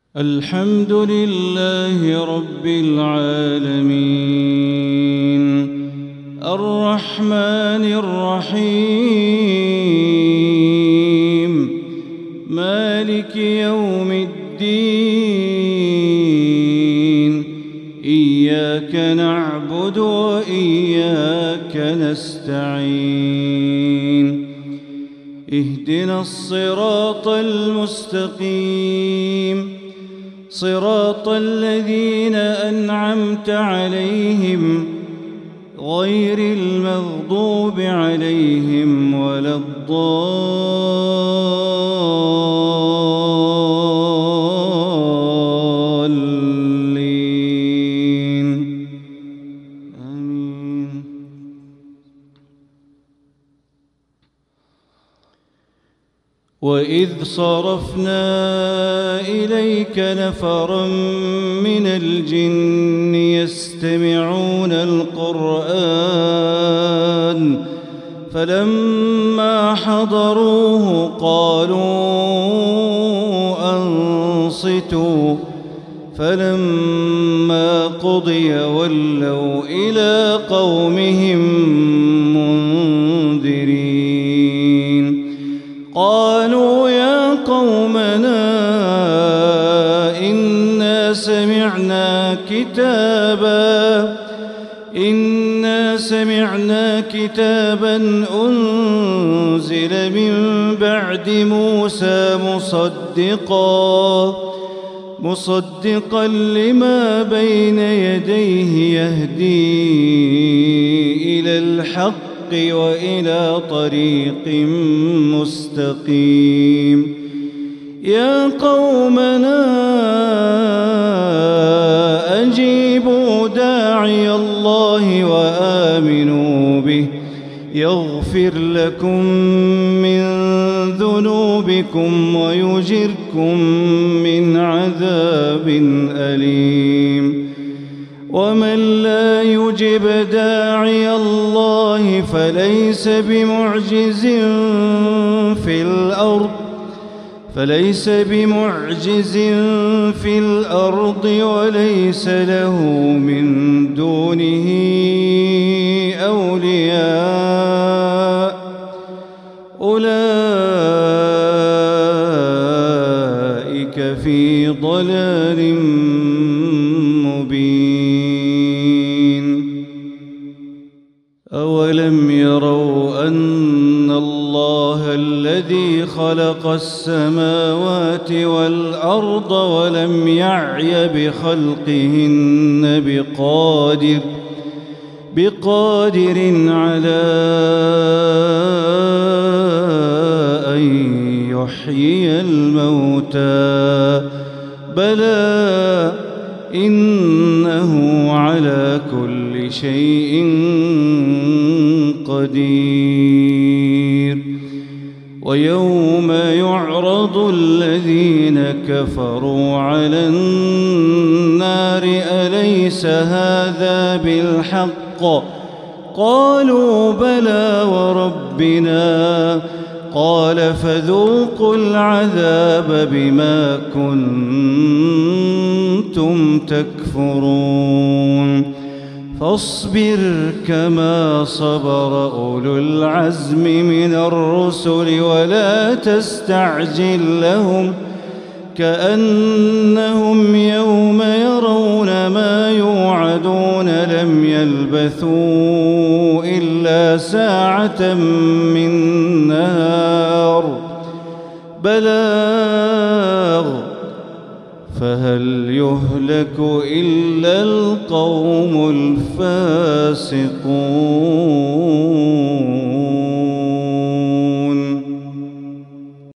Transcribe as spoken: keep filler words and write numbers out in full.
الحمد لله رب العالمين الرحمن الرحيم مالك يوم الدين إياك نعبد وإياك نستعين اهدنا الصراط المستقيم صراط الذين أنعمت عليهم غير المغضوب عليهم ولا الضالين آمين. وإذ صرفنا إليك نفرا من الجن يستمعون القرآن فلما حضروه قالوا أنصتوا فلما قضي ولوا إلى قومهم منذرين. قالوا يا قومنا إنا سمعنا كتابا إنا سمعنا كتابا أنزل من بعد موسى مصدقا مصدقا لما بين يديه يهدي إلى الحق وإلى طريق مستقيم. يا قومنا أجيبوا داعي الله وآمنوا به يغفر لكم من ذنوبكم ويجركم من عذاب أليم. ومن لا يجب داعي الله فليس بمعجز في الأرض فليس بمعجز في الأرض وليس له من دونه أولياء أولئك في ضلال مبين. أولم يروا أن الله الذي خلق السماوات والأرض ولم يعي بخلقهن بقادر بقادر على أن يحيي الموتى بلى إنه على كل شيء قدير. ويوم يعرض الذين كفروا على النار أليس هذا بالحق قالوا بلى وربنا قال فذوقوا العذاب بما كنتم تكفرون. فاصبر كما صبر أولو العزم من الرسل ولا تستعجل لهم كأنهم يوم يرون ما يوعدون لم يلبثوا إلا ساعة من نهار بلاغ فهل يهلك إلا القوم الفاسقون.